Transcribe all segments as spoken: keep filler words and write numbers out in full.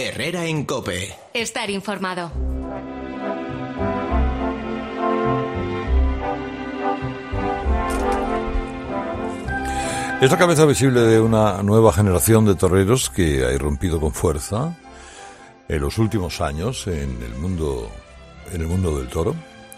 Herrera en COPE. Estar informado. Es la cabeza visible de una nueva generación de toreros que ha irrumpido con fuerza en los últimos años en el mundo, en el mundo del toro.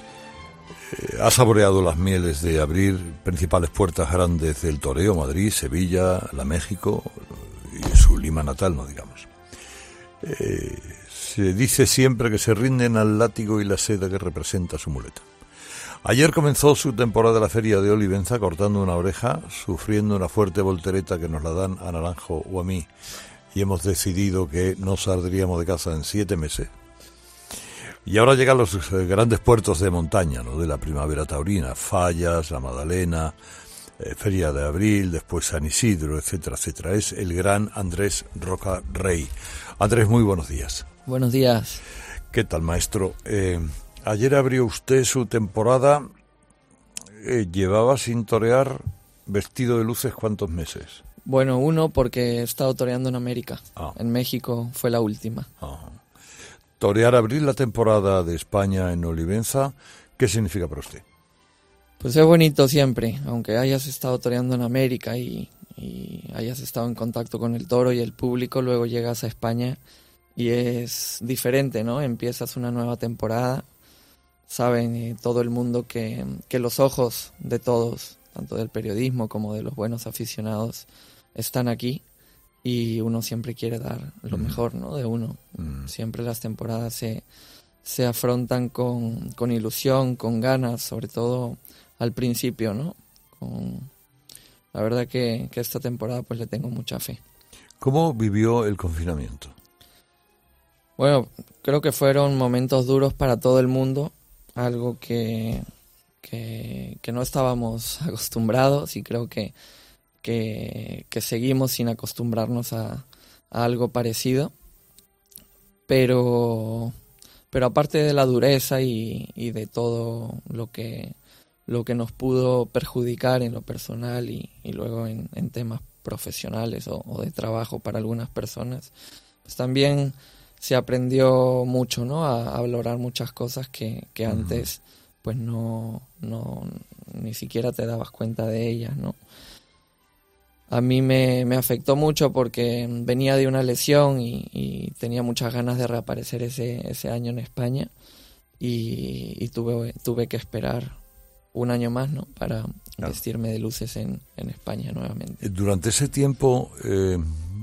Eh, ha saboreado las mieles de abrir principales puertas grandes del toreo: Madrid, Sevilla, la México y su Lima natal, no digamos. Eh, se dice siempre que se rinden al látigo y la seda que representa su muleta. Ayer comenzó su temporada de la Feria de Olivenza cortando una oreja, sufriendo una fuerte voltereta que nos la dan a Naranjo o a mí, y hemos decidido que no saldríamos de casa en siete meses. Y ahora llegan los grandes puertos de montaña, ¿no?, de la primavera taurina: Fallas, La Magdalena, eh, Feria de Abril, después San Isidro, etcétera, etcétera. Es el gran Andrés Roca Rey. Andrés, muy buenos días. Buenos días. ¿Qué tal, maestro? Eh... Ayer abrió usted su temporada, eh, llevaba sin torear vestido de luces ¿cuántos meses? Bueno, uno porque he estado toreando en América, ah. en México fue la última. Ah. Torear, abrir la temporada de España en Olivenza, ¿qué significa para usted? Pues es bonito siempre, aunque hayas estado toreando en América y, y hayas estado en contacto con el toro y el público, luego llegas a España y es diferente, ¿no? Empiezas una nueva temporada. Saben eh, todo el mundo que, que los ojos de todos, tanto del periodismo como de los buenos aficionados, están aquí y uno siempre quiere dar lo mm. mejor, ¿no?, de uno. Mm. Siempre las temporadas se, se afrontan con, con ilusión, con ganas, sobre todo al principio, ¿no? Con, la verdad que, que esta temporada pues le tengo mucha fe. ¿Cómo vivió el confinamiento? Bueno, creo que fueron momentos duros para todo el mundo. Algo que, que, que no estábamos acostumbrados y creo que, que, que seguimos sin acostumbrarnos a, a algo parecido. Pero, pero aparte de la dureza y, y de todo lo que, lo que nos pudo perjudicar en lo personal y, y luego en, en temas profesionales o, o de trabajo para algunas personas, pues también se aprendió mucho, ¿no?, a, a valorar muchas cosas que, que antes pues no, no ni siquiera te dabas cuenta de ellas, ¿no? A mí me, me afectó mucho porque venía de una lesión y, y tenía muchas ganas de reaparecer ese, ese año en España y, y tuve, tuve que esperar un año más, ¿no?, para claro. vestirme de luces en, en España nuevamente. Durante ese tiempo eh,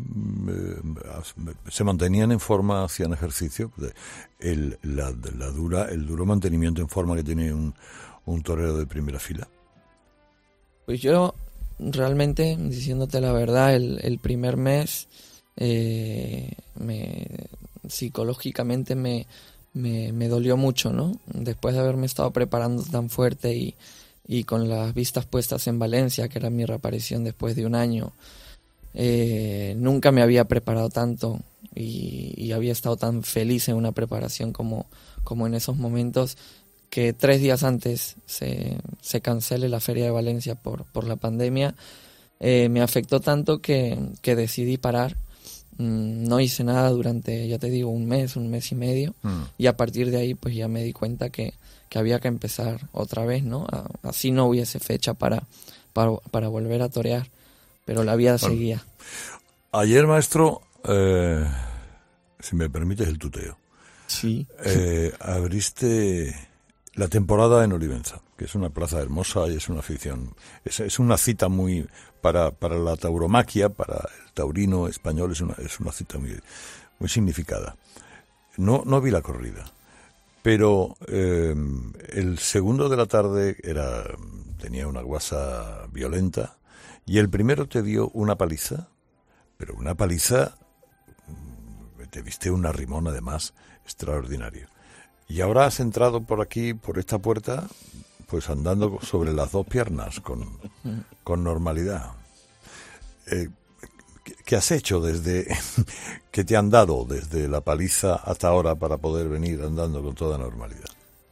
se mantenían en forma, hacían ejercicio, el, la, la dura, el duro mantenimiento en forma que tiene un, un torero de primera fila. Pues yo realmente, diciéndote la verdad, el, el primer mes eh, me, psicológicamente me, me, me dolió mucho, ¿no? Después de haberme estado preparando tan fuerte y, y con las vistas puestas en Valencia, que era mi reaparición después de un año, eh, nunca me había preparado tanto y, y había estado tan feliz en una preparación como, como en esos momentos, que tres días antes se, se cancele la Feria de Valencia por, por la pandemia, eh, me afectó tanto que, que decidí parar. Mm, no hice nada durante, ya te digo, un mes, un mes y medio, mm. y a partir de ahí pues ya me di cuenta que, que había que empezar otra vez, ¿no? A, así no hubiese fecha para, para, para volver a torear, pero la vida bueno, seguía. Ayer, maestro, eh, si me permites el tuteo, sí. eh, abriste la temporada en Olivenza, que es una plaza hermosa y es una afición, es, es una cita muy, para, para la tauromaquia, para el taurino español, es una, es una cita muy, muy significada. No, no vi la corrida, pero eh, el segundo de la tarde era, tenía una guasa violenta y el primero te dio una paliza, pero una paliza, te viste un arrimón además extraordinario. Y ahora has entrado por aquí, por esta puerta, pues andando sobre las dos piernas, con, con normalidad. Eh, ¿Qué has hecho desde, qué te han dado desde la paliza hasta ahora para poder venir andando con toda normalidad?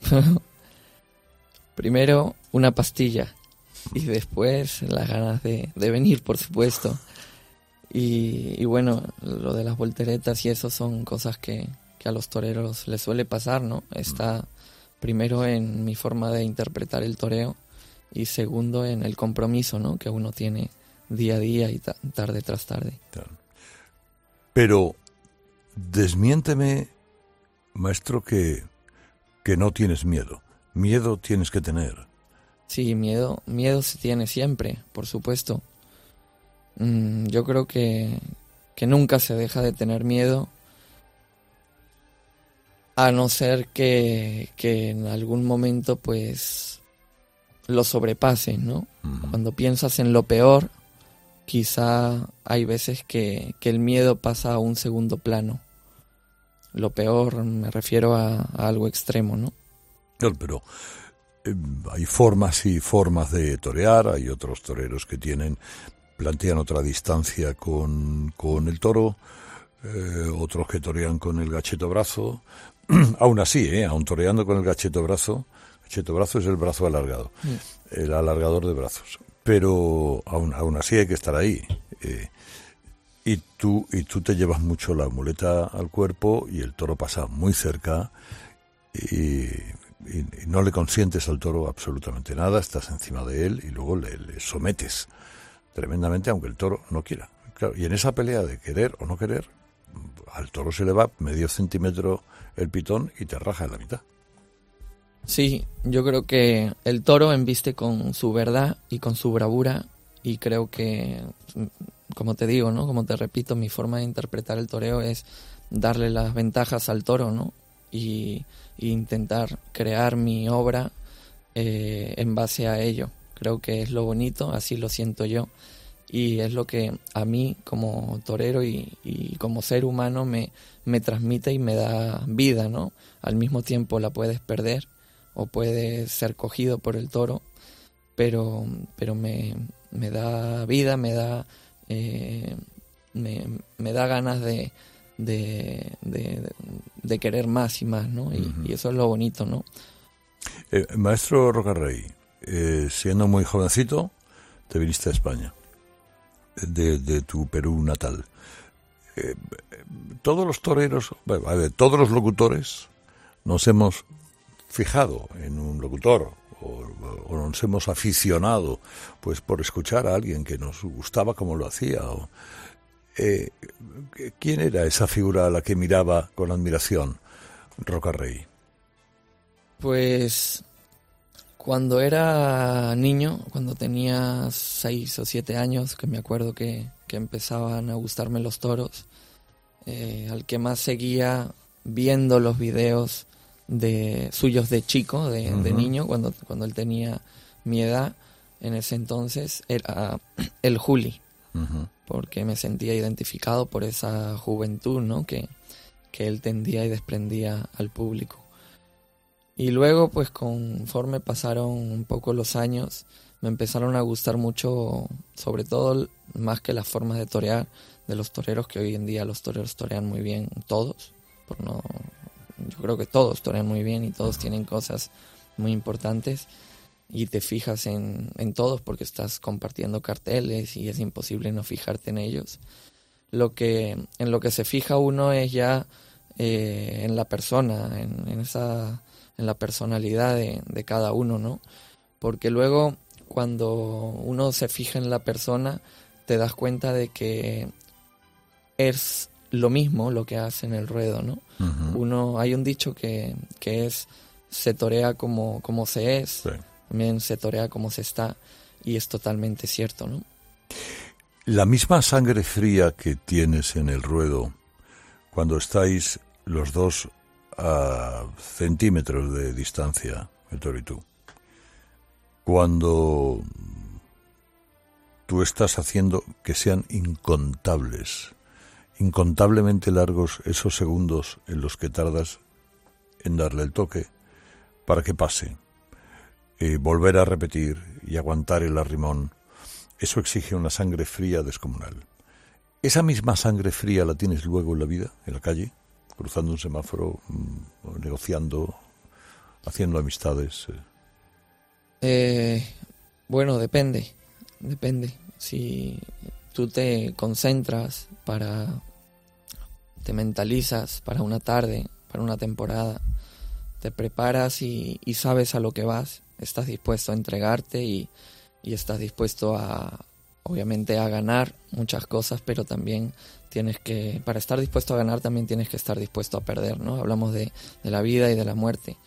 Primero una pastilla y después las ganas de, de venir, por supuesto. Y, y bueno, lo de las volteretas y eso son cosas que, que a los toreros les suele pasar, ¿no? Está primero en mi forma de interpretar el toreo y segundo en el compromiso, ¿no? Que uno tiene día a día y ta- tarde tras tarde. Claro. Pero desmiénteme, maestro, que, que no tienes miedo. Miedo tienes que tener. Sí, miedo, miedo se tiene siempre, por supuesto. Mm, yo creo que, que nunca se deja de tener miedo, a no ser que, que en algún momento pues lo sobrepases, ¿no? Uh-huh. Cuando piensas en lo peor, quizá hay veces que, que el miedo pasa a un segundo plano. Lo peor me refiero a, a algo extremo, ¿no? Claro, pero eh, hay formas y formas de torear, hay otros toreros que tienen, plantean otra distancia con, con el toro, eh, otros que torean con el gacheto brazo, aún así, eh, aún toreando con el gacheto brazo, gacheto brazo es el brazo alargado, mm. el alargador de brazos, pero aún, aún así hay que estar ahí, eh, y tú, y tú te llevas mucho la muleta al cuerpo y el toro pasa muy cerca y... Y, y no le consientes al toro absolutamente nada, estás encima de él y luego le, le sometes tremendamente, aunque el toro no quiera. Claro, y en esa pelea de querer o no querer, al toro se le va medio centímetro el pitón y te raja en la mitad. Sí, yo creo que el toro embiste con su verdad y con su bravura, y creo que, como te digo, ¿no? Como te repito, mi forma de interpretar el toreo es darle las ventajas al toro, ¿no? Y, y intentar crear mi obra eh, en base a ello. Creo que es lo bonito, así lo siento yo, y es lo que a mí como torero y, y como ser humano me, me transmite y me da vida, ¿no? Al mismo tiempo la puedes perder o puedes ser cogido por el toro, pero, pero me, me da vida, me da, eh, me, me da ganas de... De, de, de querer más y más, ¿no? Y, uh-huh. y eso es lo bonito, ¿no? Eh, maestro Rocarrey, eh, siendo muy jovencito, te viniste a España, de, de tu Perú natal. Eh, todos los toreros, bueno, a ver, todos los locutores nos hemos fijado en un locutor o, o nos hemos aficionado pues por escuchar a alguien que nos gustaba como lo hacía o... Eh, ¿Quién era esa figura a la que miraba con admiración Rocarrey? Pues cuando era niño, cuando tenía seis o siete años, que me acuerdo que, que empezaban a gustarme los toros, eh, al que más seguía viendo los videos de suyos de chico, de, uh-huh. de niño, cuando, cuando él tenía mi edad, en ese entonces, era el Juli. Uh-huh. Porque me sentía identificado por esa juventud, ¿no? que, que él tendía y desprendía al público. Y luego, pues conforme pasaron un poco los años, me empezaron a gustar mucho, sobre todo más que las formas de torear de los toreros, que hoy en día los toreros torean muy bien, todos, por no, yo creo que todos torean muy bien y todos tienen cosas muy importantes. Y te fijas en, en todos porque estás compartiendo carteles y es imposible no fijarte en ellos. Lo que, en lo que se fija uno es ya eh, en la persona, en, en, esa, en la personalidad de, de cada uno, ¿no? Porque luego cuando uno se fija en la persona te das cuenta de que es lo mismo lo que hace en el ruedo, ¿no? Uh-huh. Uno, hay un dicho que, que es se torea como, como se es. Sí. También se torea como se está, y es totalmente cierto, ¿no? La misma sangre fría que tienes en el ruedo cuando estáis los dos a centímetros de distancia, el toro y tú, cuando tú estás haciendo que sean incontables, incontablemente largos esos segundos en los que tardas en darle el toque para que pase. Eh, volver a repetir y aguantar el arrimón, eso exige una sangre fría descomunal. ¿Esa misma sangre fría la tienes luego en la vida, en la calle, cruzando un semáforo, mmm, negociando, haciendo amistades? Eh? Eh, bueno, depende, depende. Si tú te concentras, para te mentalizas para una tarde, para una temporada, te preparas y, y sabes a lo que vas, estás dispuesto a entregarte y, y estás dispuesto a, obviamente, a ganar muchas cosas, pero también tienes que, para estar dispuesto a ganar también tienes que estar dispuesto a perder, ¿no? Hablamos de, de la vida y de la muerte.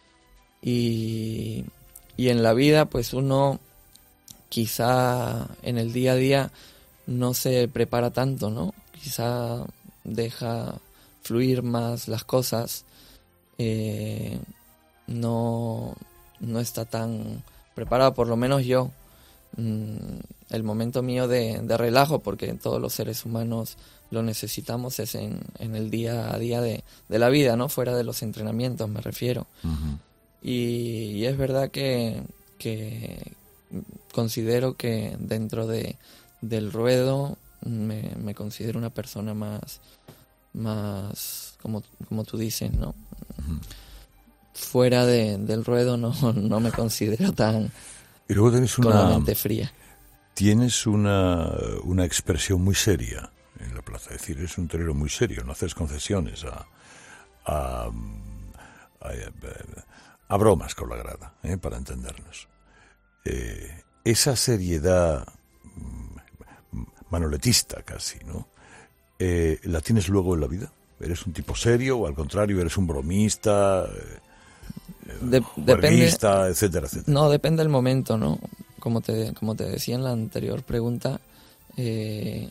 Y, y en la vida, pues uno quizá en el día a día no se prepara tanto, ¿no? Quizá deja fluir más las cosas, eh, no, no está tan preparado, por lo menos yo. Mm, el momento mío de, de relajo, porque todos los seres humanos lo necesitamos, es en, en el día a día de, de la vida, ¿no? Fuera de los entrenamientos, me refiero. Uh-huh. Y, y es verdad que, que considero que dentro de, del ruedo me, me considero una persona más, más como, como tú dices, ¿no? Uh-huh. Fuera de, del ruedo no, no me considero tan... Y luego tienes una... con la mente fría. Tienes una, una expresión muy seria en la plaza. Es decir, eres un torero muy serio, no haces concesiones a, a, a, a bromas con la grada, ¿eh? Para entendernos. Eh, esa seriedad manoletista casi, ¿no? Eh, ¿La tienes luego en la vida? ¿Eres un tipo serio o al contrario eres un bromista, eh, de, juerguista, depende, etcétera, etcétera? No, depende del momento, ¿no? Como te, como te decía en la anterior pregunta, eh,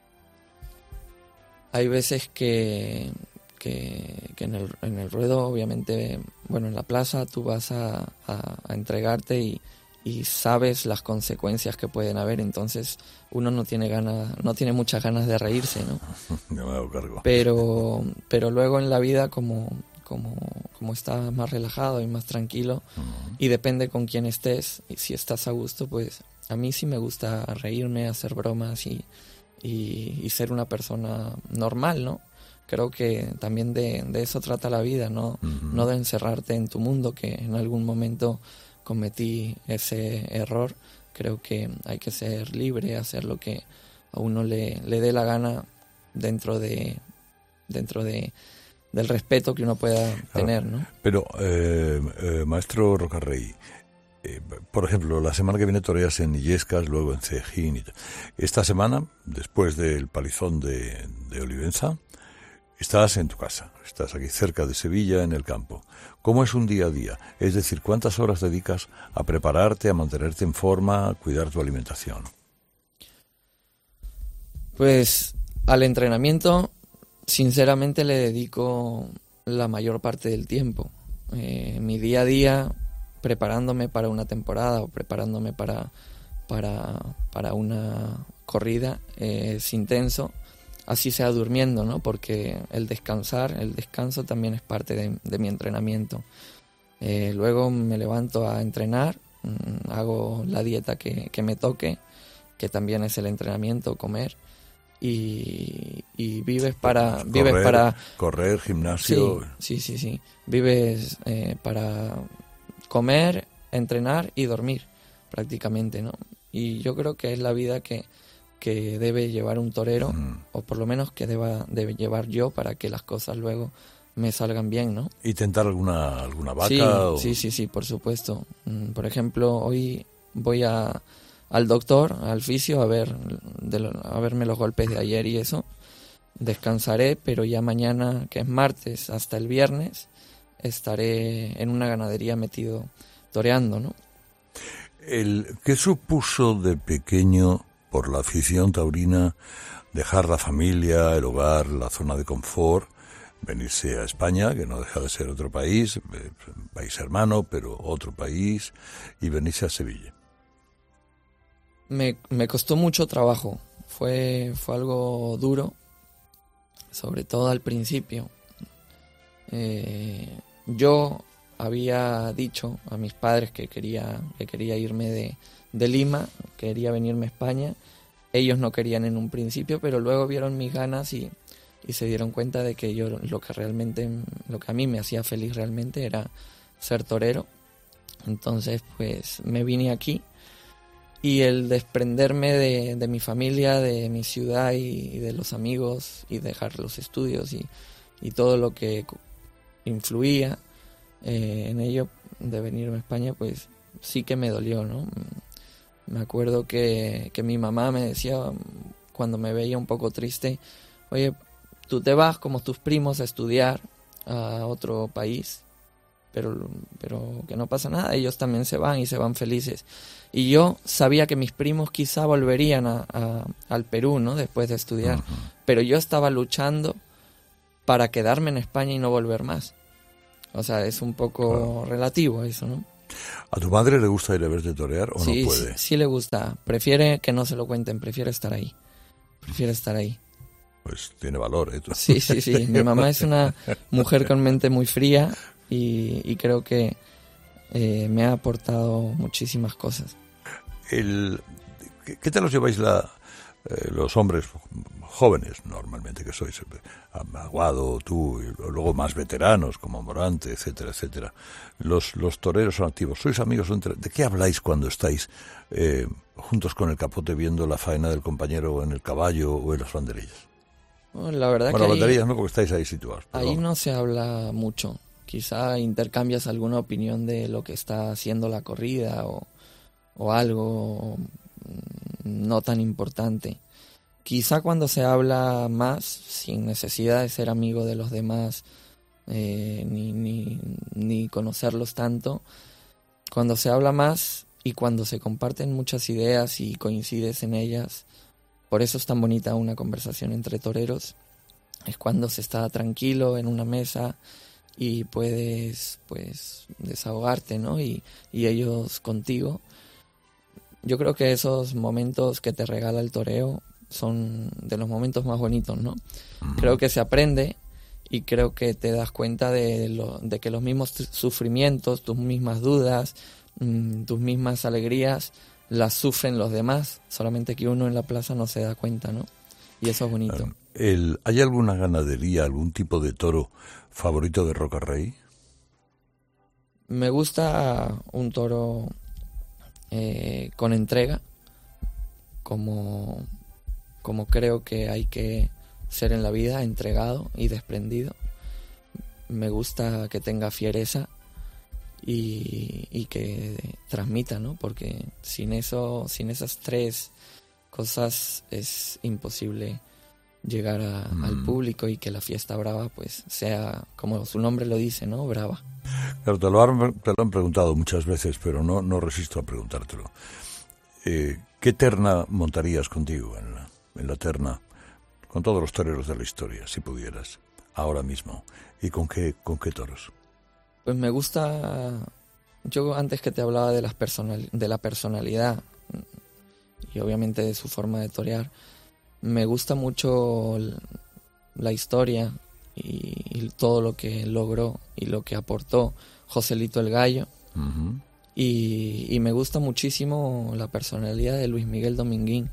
hay veces que, que, que en, el, en el ruedo, obviamente, bueno, en la plaza tú vas a, a, a entregarte y, y sabes las consecuencias que pueden haber, entonces uno no tiene ganas, no tiene muchas ganas de reírse, ¿no? No me hago cargo. Pero, pero luego en la vida, como, como, como estás más relajado y más tranquilo, uh-huh. y depende con quién estés, y si estás a gusto, pues a mí sí me gusta reírme, hacer bromas y, y, y ser una persona normal, ¿no? Creo que también de, de eso trata la vida, ¿no? Uh-huh. No de encerrarte en tu mundo, que en algún momento cometí ese error. Creo que hay que ser libre, hacer lo que a uno le, le dé la gana dentro de dentro de del respeto que uno pueda tener, ¿no? Pero, eh, eh, maestro Rocarrey, eh, por ejemplo, la semana que viene toreas en Illescas, luego en Cejín. Y esta semana, después del palizón de, de Olivenza, estás en tu casa, estás aquí cerca de Sevilla, en el campo. ¿Cómo es un día a día? Es decir, ¿cuántas horas dedicas a prepararte, a mantenerte en forma, a cuidar tu alimentación? Pues al entrenamiento, sinceramente, le dedico la mayor parte del tiempo. Eh, mi día a día, preparándome para una temporada o preparándome para, para, para una corrida, eh, es intenso. Así sea durmiendo, ¿no? Porque el descansar, el descanso también es parte de, de mi entrenamiento. Eh, luego me levanto a entrenar, mmm, hago la dieta que, que me toque, que también es el entrenamiento, comer, y, y vives para... Correr, vives para correr, gimnasio... Sí, sí, sí, sí. Vives eh, para comer, entrenar y dormir, prácticamente, ¿no? Y yo creo que es la vida que... que debe llevar un torero, mm. o por lo menos que deba debe llevar yo para que las cosas luego me salgan bien, ¿no? ¿Y tentar alguna alguna vaca? Sí, o... sí, sí, sí, por supuesto. Por ejemplo, hoy voy a al doctor, al fisio, a ver de lo, a verme los golpes de ayer y eso. Descansaré, pero ya mañana, que es martes, hasta el viernes, estaré en una ganadería metido toreando, ¿no? El, ¿qué supuso de pequeño, por la afición taurina, dejar la familia, el hogar, la zona de confort, venirse a España, que no deja de ser otro país, país hermano, pero otro país, y venirse a Sevilla? Me, me costó mucho trabajo, fue, fue algo duro, sobre todo al principio. Eh, yo había dicho a mis padres que quería, que quería irme de... de Lima, quería venirme a España. Ellos no querían en un principio, pero luego vieron mis ganas y, y se dieron cuenta de que yo lo que realmente, lo que a mí me hacía feliz realmente era ser torero. Entonces, pues me vine aquí y el desprenderme de, de mi familia, de mi ciudad y, y de los amigos y dejar los estudios y, y todo lo que influía eh, en ello de venirme a España, pues sí que me dolió, ¿no? Me acuerdo que, que mi mamá me decía cuando me veía un poco triste, oye, tú te vas como tus primos a estudiar a otro país, pero, pero que no pasa nada, ellos también se van y se van felices. Y yo sabía que mis primos quizá volverían a, a, al Perú, ¿no? Después de estudiar, uh-huh. pero yo estaba luchando para quedarme en España y no volver más. O sea, es un poco claro. relativo eso, ¿no? ¿A tu madre le gusta ir a verte torear o sí, no puede? Sí, sí le gusta. Prefiere que no se lo cuenten, prefiere estar ahí. Prefiere estar ahí. Pues tiene valor, ¿eh? Sí, sí, sí. Mi mamá es una mujer con mente muy fría y, y creo que eh, me ha aportado muchísimas cosas. El, ¿qué, ¿Qué tal os lleváis la, eh, los hombres jóvenes, normalmente, que sois? Aguado, tú, y luego más veteranos, como Morante, etcétera, etcétera. Los, los toreros son activos. ¿Sois amigos? Entre, ¿De qué habláis cuando estáis eh, juntos con el capote viendo la faena del compañero en el caballo o en las banderillas? Bueno, la verdad bueno, que banderillas ahí, no, porque estáis ahí situados. Ahí perdón. no se habla mucho. Quizá intercambias alguna opinión de lo que está haciendo la corrida o, o algo no tan importante. Quizá cuando se habla más, sin necesidad de ser amigo de los demás, eh, ni, ni, ni conocerlos tanto, cuando se habla más y cuando se comparten muchas ideas y coincides en ellas, por eso es tan bonita una conversación entre toreros, es cuando se está tranquilo en una mesa y puedes pues desahogarte, ¿no? Y, y ellos contigo. Yo creo que esos momentos que te regala el toreo son de los momentos más bonitos, ¿no? Uh-huh. Creo que se aprende y creo que te das cuenta de, lo, de que los mismos sufrimientos, tus mismas dudas, mmm, tus mismas alegrías, las sufren los demás, solamente que uno en la plaza no se da cuenta, ¿no? Y eso es bonito. Um, el, ¿Hay alguna ganadería, algún tipo de toro favorito de Roca Rey? Me gusta un toro eh, con entrega, como... como creo que hay que ser en la vida, entregado y desprendido. Me gusta que tenga fiereza y, y que transmita, ¿no? Porque sin eso, sin esas tres cosas es imposible llegar a, mm. al público y que la fiesta brava pues sea, como su nombre lo dice, ¿no? Brava. Claro, te lo han, te lo han preguntado muchas veces, pero no, no resisto a preguntártelo. Eh, ¿Qué terna montarías contigo en la, en la terna con todos los toreros de la historia, si pudieras, ahora mismo? ¿Y con qué, con qué toros? Pues me gusta, yo antes que te hablaba de, las personal, de la personalidad y obviamente de su forma de torear, me gusta mucho la historia y, y todo lo que logró y lo que aportó Joselito el Gallo. Uh-huh. y, y me gusta muchísimo la personalidad de Luis Miguel Dominguín.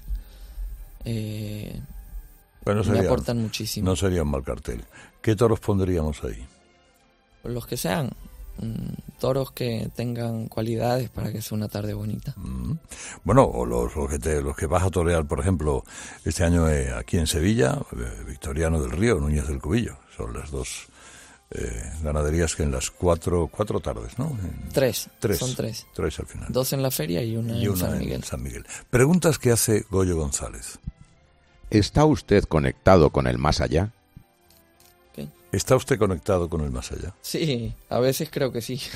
Eh, bueno, sería, me aportan muchísimo. No sería un mal cartel. ¿Qué toros pondríamos ahí? Los que sean, mmm, toros que tengan cualidades para que sea una tarde bonita. Mm. Bueno, o los, los, que te, los que vas a torear, por ejemplo, este año eh, aquí en Sevilla, eh, Victoriano del Río, Núñez del Cubillo. Son las dos eh, ganaderías que en las cuatro, cuatro tardes, ¿no? En, tres, tres, son tres. Tres al final. Dos en la feria y una, y en, una San Miguel. en San Miguel. Preguntas que hace Goyo González. ¿Está usted conectado con el más allá? ¿Qué? ¿Está usted conectado con el más allá? Sí, a veces creo que sí.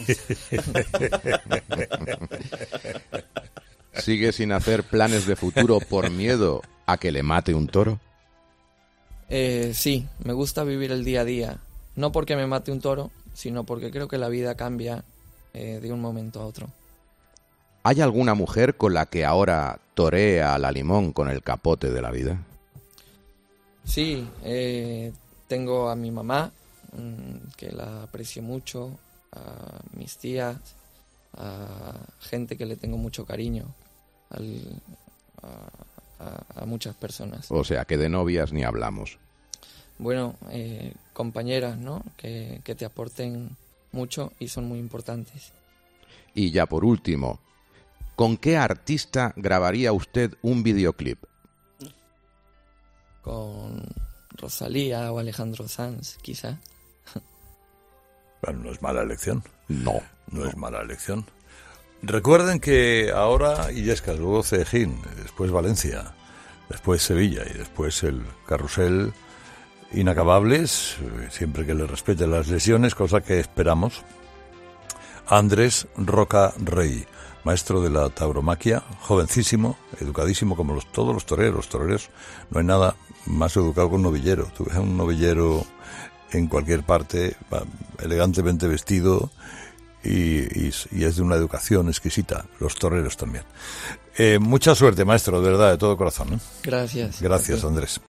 ¿Sigue sin hacer planes de futuro por miedo a que le mate un toro? Eh, sí, me gusta vivir el día a día. No porque me mate un toro, sino porque creo que la vida cambia eh, de un momento a otro. ¿Hay alguna mujer con la que ahora torea a la limón con el capote de la vida? Sí, eh, tengo a mi mamá, mmm, que la aprecio mucho, a mis tías, a gente que le tengo mucho cariño, al, a, a, a muchas personas. O sea, que de novias ni hablamos. Bueno, eh, compañeras, ¿no? Que, que te aporten mucho y son muy importantes. Y ya por último, ¿con qué artista grabaría usted un videoclip? Con Rosalía o Alejandro Sanz, quizá. Bueno, no es mala elección. No. No, no es mala elección. Recuerden que ahora Illescas, luego Cejín, después Valencia, después Sevilla y después el carrusel inacabables, siempre que le respeten las lesiones, cosa que esperamos. Andrés Roca Rey, maestro de la tauromaquia, jovencísimo, educadísimo como los, todos los toreros. Los toreros no hay nada más educado que un novillero. Tú ves a un novillero en cualquier parte, elegantemente vestido, y, y, y es de una educación exquisita. Los toreros también. Eh, mucha suerte, maestro, de verdad, de todo corazón, ¿eh? Gracias. Gracias, Andrés.